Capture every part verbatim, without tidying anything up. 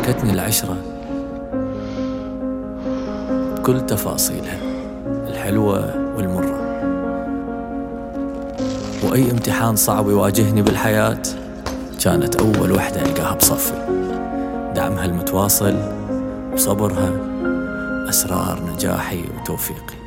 شاركتني العشرة كل تفاصيلها الحلوة والمرة، وأي امتحان صعب يواجهني بالحياة كانت أول وحدة ألقاها بصفي. دعمها المتواصل وصبرها أسرار نجاحي وتوفيقي.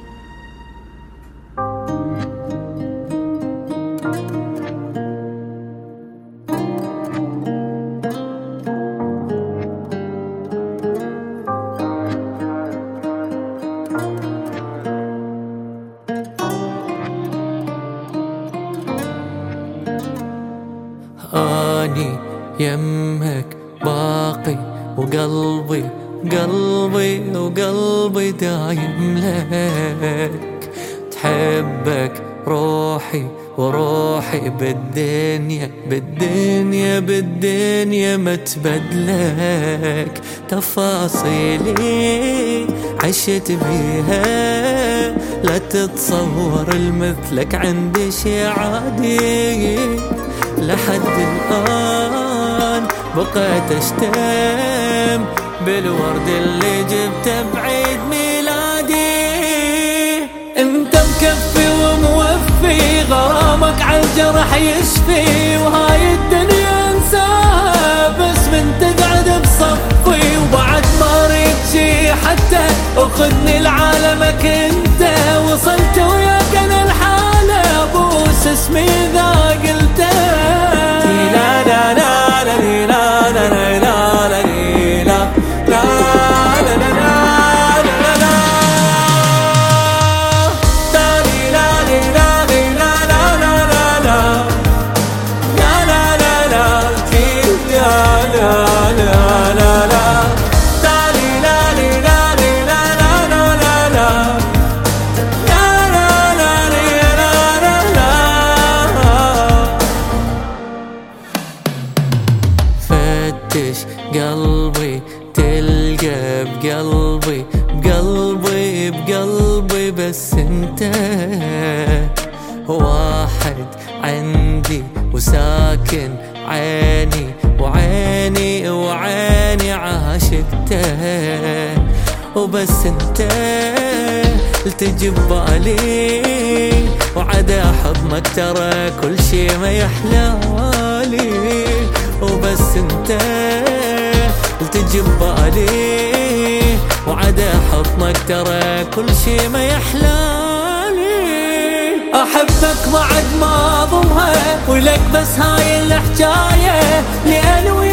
أني يمك باقي وقلبي قلبي وقلبي دايم لك، تحبك روحي وروحي بالدنيا بالدنيا بالدنيا ما تبدلك. تفاصيلي عشت بيها لا تتصور المثلك عندي شي عادي، لحد الآن بقيت أشتم بالورد اللي جبته بعيد ميلادي. انت مكفي وموفي غرامك عالجرح يشفي، وهاي الدنيا انساها بس من تقعد بصفي. وبعد ما اريد شي حتى اخذني لعالمك انت، وصلت وياك انا الحالة ابوس اسمي ذا قلته. قلبي تلقى بقلبي بقلبي بقلبي بس انت واحد عندي وساكن عيني وعيني وعيني عاشقته. وبس انت التجي ببالي وعدا حضنك ترى كل شي ما يحلالي. وبس انت التجي ببالي وعدا حضنك ترى كل شي ما يحلالي. احبك بعد ما اضمها ولك بس هاي الحجاية، لأن